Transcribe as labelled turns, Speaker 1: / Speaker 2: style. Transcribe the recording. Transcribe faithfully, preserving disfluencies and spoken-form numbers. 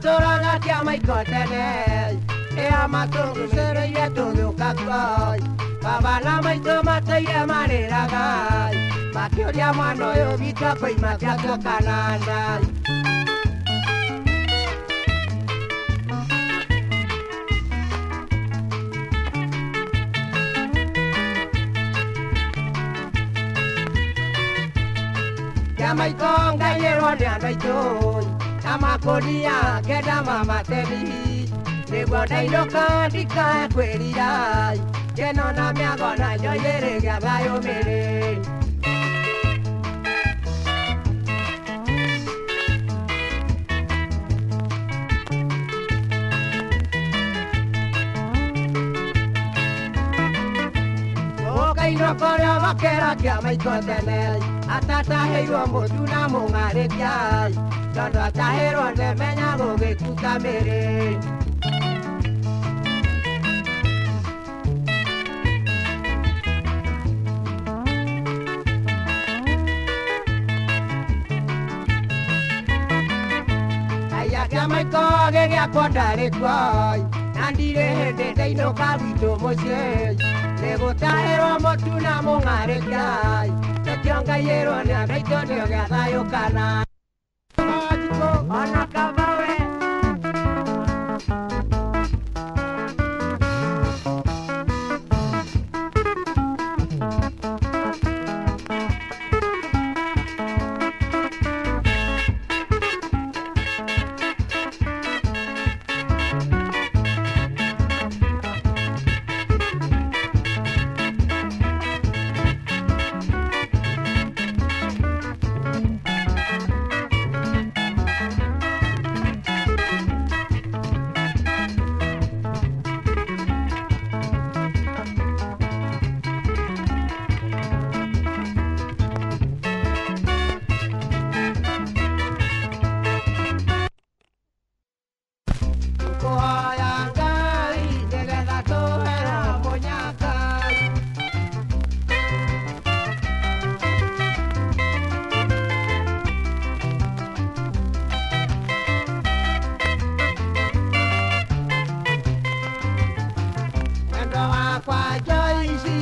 Speaker 1: Toraga kia mai kotene e amatongu sere ye tonu kakoi baba la mai tomata ye manera gai makio ya mano yo vita pei makia ko kananda ya mai konga ye ronde andai toi amakolia keda mama teni ne bodai loka dika kwelira keno na miagona yo yere ga bayo mere okai no kora vakera kia mai kotene atata heiwa moduna mongare kia Dondo atahero ne menya goge kukamere Aya kama ikoge ya kondare kwai Nandire hende deino kabito moshe Lego tahero motuna mongare kai Tokionga yero ne abeito ne ogadayo kana Anakabawe Kwa joy